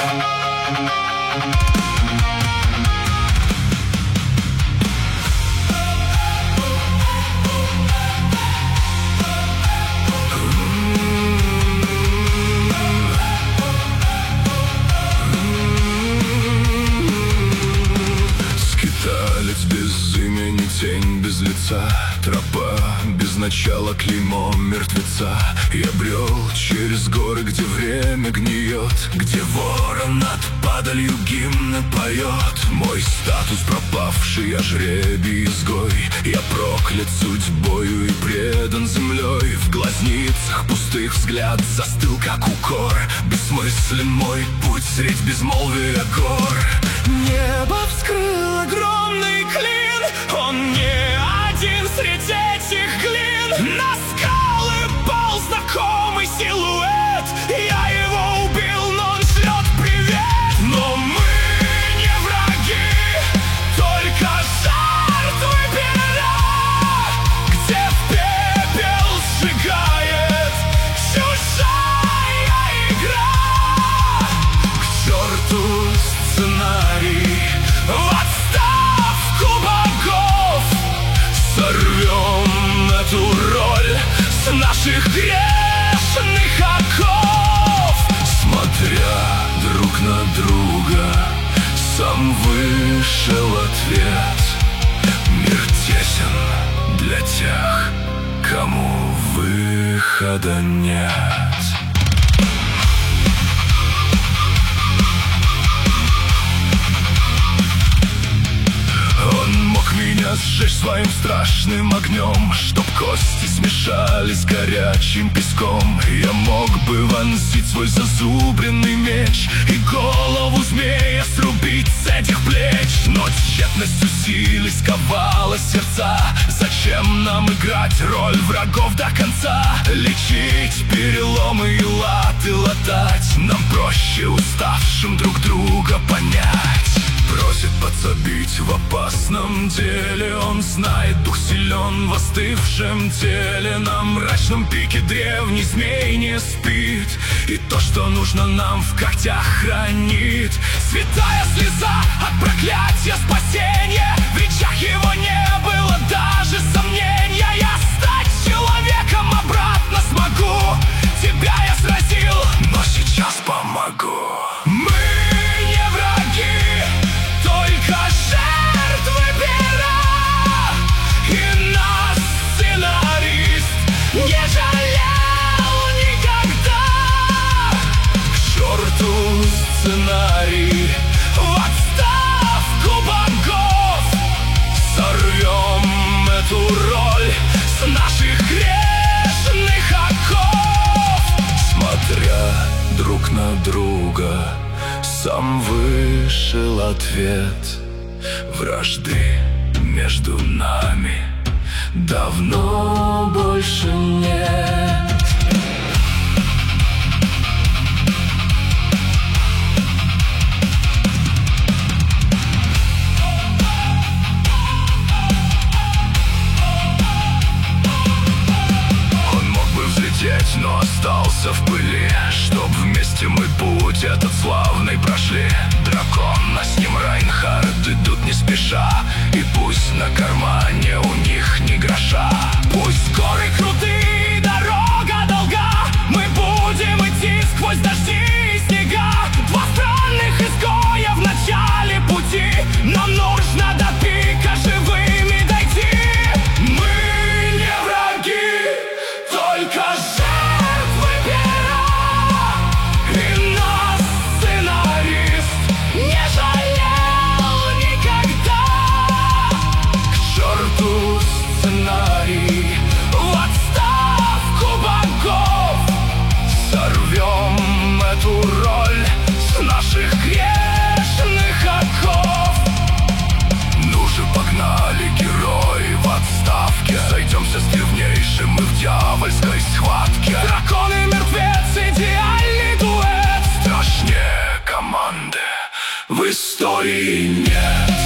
Без имени, тень без лица, тропа без начала, клеймо мертвеца. Я брел через горы, где время гниет, где ворон над падалью гимны поет. Мой статус пропавший, я жребий изгой. Я проклят судьбою и предан землей. В глазницах пустых взгляд застыл, как укор. Бессмыслен мой путь средь безмолвия гор. Небо вскрыл огромный клин, он не один среди этих глин. На скалы пал знакомый силуэт, я его убил, но он шлет привет. Но мы не враги, только жертвы пера, где в пепел сжигает чужая игра. К черту сценарий, в отставку богов, сорвем эту роль с наших грешных оков. Смотря друг на друга, сам вышел ответ. Мир тесен для тех, кому выхода нет. Сжечь своим страшным огнем, чтоб кости смешались с горячим песком. Я мог бы вонзить свой зазубренный меч и голову змея срубить с этих плеч. Но тщетность усилий сковала сердца. Зачем нам играть роль врагов до конца? Лечить переломы и латы латать нам проще уставшим друг друга понять. Просит подсобить в опасном деле, он знает, дух силен в остывшем теле. На мрачном пике древний змей не спит, и то, что нужно нам, в когтях хранит. Святая слеза от проклятия спасения, в речах его не было даже сомнения. Я стать человеком обратно смогу, тебя я сразил, но сейчас помогу. Мы не враги, только жертвы пера, и нас сценарист не жалел никогда. К черту сценарий, в отставку богов, сорвем эту роль с наших грешных оков. Смотря друг на друга, сам вышел ответ. Вражды между нами давно больше нет. Он мог бы взлететь, но остался в пыли, чтоб вместе мы путь этот славный прошли. Дракон, а с ним Райнхард идут не спеша, и пусть на кармане у них ни гроша. Пусть горы крутые, дорога долга, мы будем идти сквозь дожди и снега. Два странных изгоя в начале пути, нам нужно до пика живыми дойти. Мы не враги, только жертвы пера, и нас сценарист не жалел никогда. К черту сценарий, в отставку богов, сорвем эту роль с наших грешных оков. Ну же, погнали, герои в отставке, сойдемся с древнейшим мы в дьявольской схватке. Дракон и мертвец, идеальный дуэт, страшнее команды в истории нет.